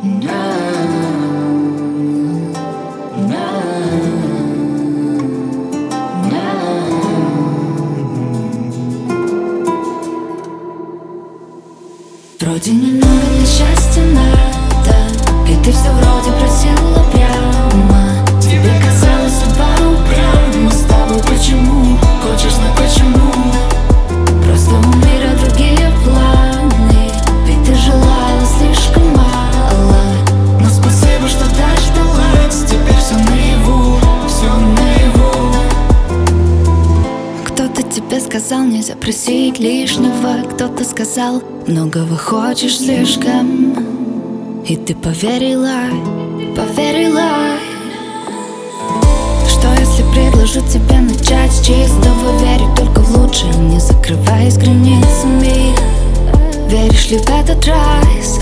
Вроде немного для счастья надо, и ты все вроде просила прямо. Тебе казалось судьба упряма с тобой. Почему? Хочешь знать почему? Просто у мира другие планы, ведь ты желала слишком мало. Но спасибо, что дождалась. Теперь все наяву, все наяву. Кто-то тебе сказал, нельзя просить лишнего. Кто-то сказал, многого хочешь слишком. И ты поверила, поверила. Что если предложу тебе начать с чистого? Верю только в лучшее, не закрываясь границами. Веришь ли в этот раз?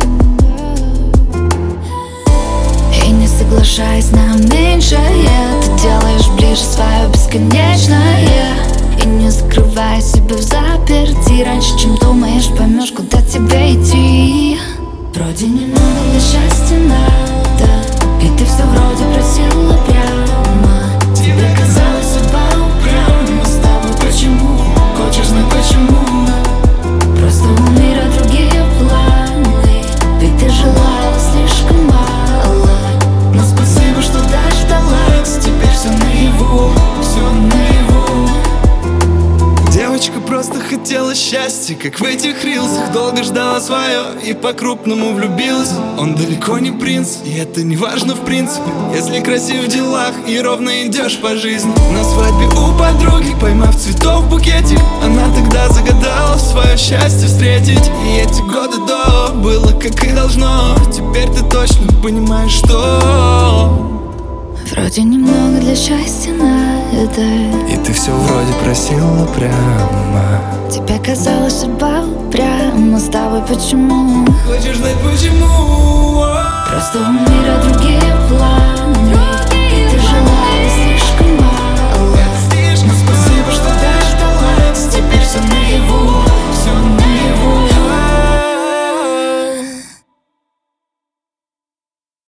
И не соглашаясь на меньшее, ты делаешь ближе свое бесконечное. И не закрывай себя в заперти. Раньше, чем думаешь, поймешь, куда тебе идти. Вроде немного для счастья надо, и ты все вроде просила прямо. Тебе казалось судьба упряма с тобой. Почему? Хочешь знать почему? Просто у мира другие планы, ведь ты желала слишком мало. Но спасибо, что дождалась. Теперь все наяву, все наяву. Девочка просто хотела счастья, как в этих рилсах. Долго ждала свое и по-крупному влюбилась. Он далеко не принц, и это не важно в принципе, если красив в делах и ровно идешь по жизни. На свадьбе у подруги, поймав цветов в букетик, она тогда загадала свое счастье встретить. И эти годы до было как и должно. Теперь ты точно понимаешь, что вроде немного для счастья надо, и ты все вроде просила прямо. тебе казалось судьба упряма с тобой. Почему? Хочешь знать почему?